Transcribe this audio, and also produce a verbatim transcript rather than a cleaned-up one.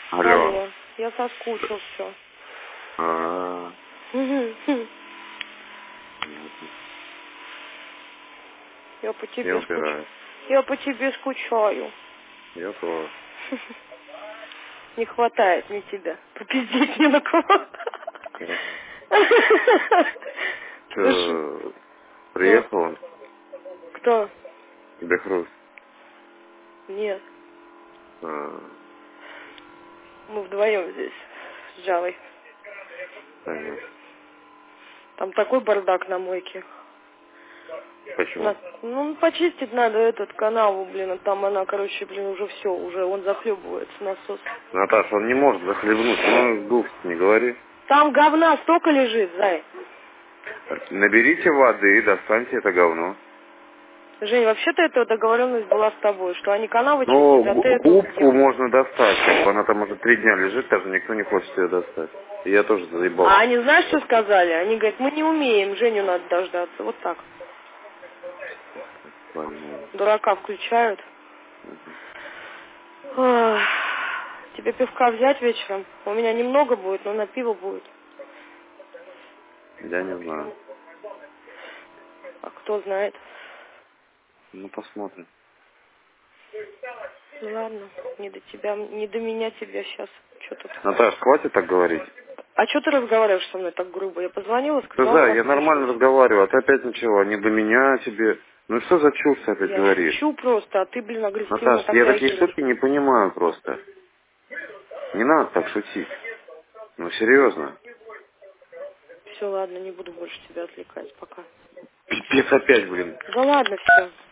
Алло. Алло. Я соскучился. А, Я по тебе Я скучаю. убираю. Я по тебе скучаю. Я тоже. Не хватает мне тебя. Попиздеть не на кого. Слушай, Че, ну, приехал он? кто? Бехрус. Нет. А, Мы вдвоем здесь с Джавой. понятно. Там такой бардак на мойке. Почему? На- Ну, почистить надо этот канал, блин, а там она, короче, блин, уже все, уже он захлебывается, насос. Наташа, он не может захлебнуть, ну глупости не говори. Там говна столько лежит, зай. Наберите воды и достаньте это говно. Жень, вообще-то эта договоренность была с тобой, что они канавы Ну, чистят, а ты гу- это губку сделаешь. можно достать, как бы она там уже три дня лежит, даже никто не хочет ее достать. И я тоже заебался. А они знаешь, что сказали? Они говорят, мы не умеем, Женю надо дождаться. Вот так. Больной. Дурака включают. Ах, тебе пивка взять вечером? У меня немного будет, но на пиво будет. Я не знаю. А кто знает? Ну, посмотрим. Ну ладно, не до тебя, не до меня тебя сейчас. Что тут? Наташ, хватит так говорить. А что ты разговариваешь со мной так грубо? Я позвонила, Да, сказала, да, я нормально соскучилась. разговариваю, а ты опять начала, не до меня тебе. Ну что за чушь ты опять Я говоришь? шучу просто, а ты, блин, агрессивно Наташ, так я такие реагируешь. шутки не понимаю просто. Не надо так шутить. Ну серьезно. Все, ладно, не буду больше тебя отвлекать пока. Пипец опять, блин. Да ладно, все.